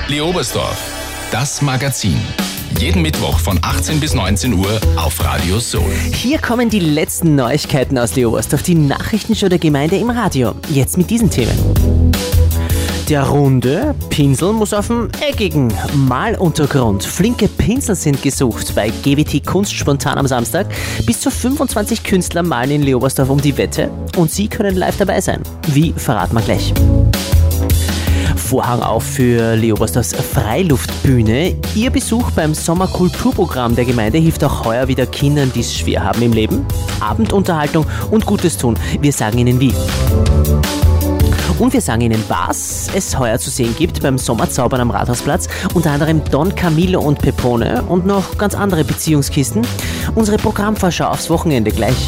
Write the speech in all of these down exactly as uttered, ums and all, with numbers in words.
Leobersdorf, das Magazin. Jeden Mittwoch von achtzehn bis neunzehn Uhr auf Radio Soul. Hier kommen die letzten Neuigkeiten aus Leobersdorf, die Nachrichtenshow der Gemeinde im Radio. Jetzt mit diesen Themen. Der runde Pinsel muss auf dem eckigen Maluntergrund. Flinke Pinsel sind gesucht bei G W T Kunst spontan am Samstag. Bis zu fünfundzwanzig Künstler malen in Leobersdorf um die Wette und Sie können live dabei sein. Wie, verraten wir gleich. Vorhang auf für Leobersdorfs Freiluftbühne. Ihr Besuch beim Sommerkulturprogramm der Gemeinde hilft auch heuer wieder Kindern, die es schwer haben im Leben. Abendunterhaltung und Gutes tun. Wir sagen Ihnen wie. Und wir sagen Ihnen, was es heuer zu sehen gibt beim Sommerzaubern am Rathausplatz. Unter anderem Don Camillo und Pepone und noch ganz andere Beziehungskisten. Unsere Programmvorschau aufs Wochenende gleich.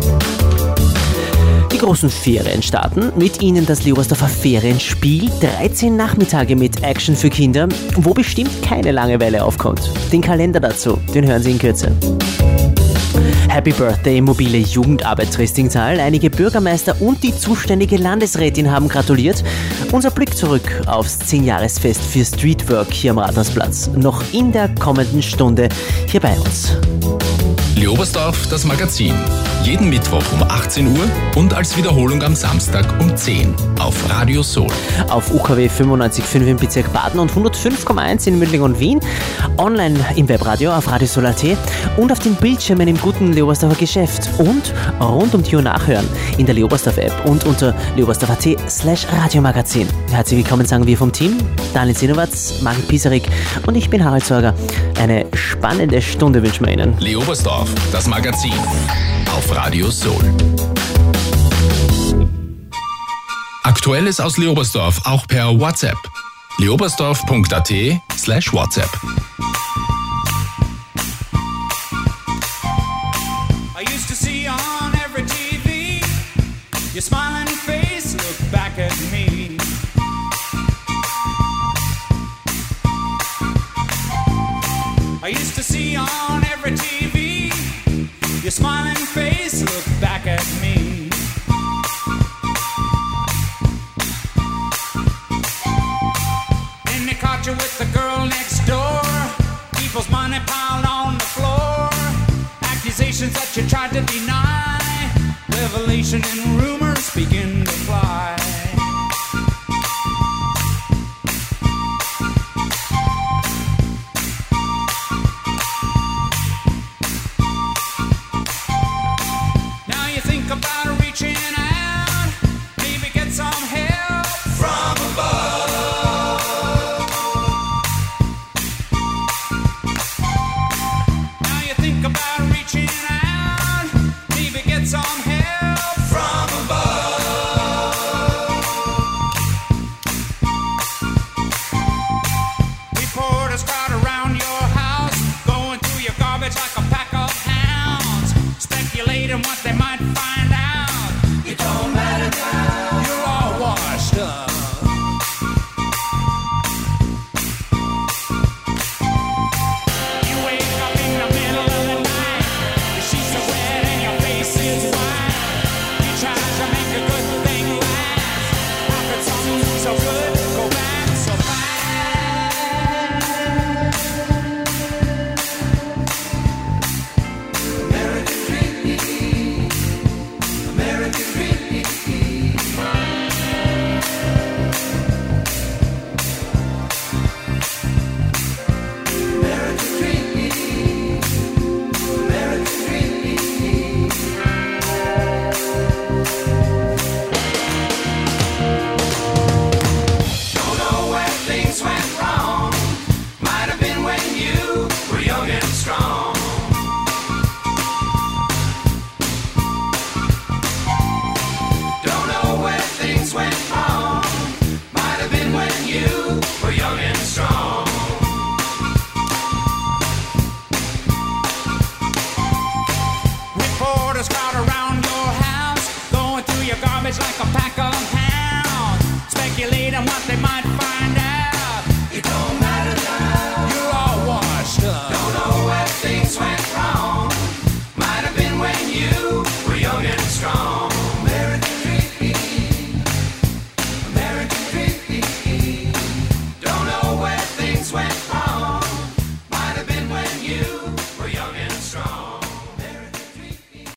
Die großen Ferien starten. Mit Ihnen das Leobersdorfer Ferienspiel. dreizehn Nachmittage mit Action für Kinder, wo bestimmt keine Langeweile aufkommt. Den Kalender dazu, den hören Sie in Kürze. Happy Birthday mobile Jugendarbeit Triestingtal. Einige Bürgermeister und die zuständige Landesrätin haben gratuliert. Unser Blick zurück aufs zehn-Jahresfest für Streetwork hier am Rathausplatz. Noch in der kommenden Stunde hier bei uns. Leobersdorf, das Magazin. Jeden Mittwoch um achtzehn Uhr und als Wiederholung am Samstag um zehn auf Radio Soul. Auf U K W fünfundneunzig Komma fünf im Bezirk Baden und hundertfünf Komma eins in Mödling und Wien. Online im Webradio auf radiosoul punkt at und auf den Bildschirmen im guten Leobersdorfer Geschäft. Und rund um die Uhr nachhören in der Leobersdorf-App und unter leobersdorf punkt at slash radiomagazin. Herzlich willkommen, sagen wir vom Team. Daniel Sinowatz, Margit Pieserik und ich bin Harald Sorger. Eine spannende Stunde wünschen wir Ihnen. Leobersdorf, das Magazin auf Radio Soul. Aktuelles aus Leobersdorf auch per WhatsApp. leobersdorf punkt at slash WhatsApp. I used to see on every T V your smiling face look back at me. I used to see on every T V your smiling face look back at me. Then they caught you with the girl next door. People's money piled on the floor. Accusations that you tried to deny. Revelation and rumors begin to fly.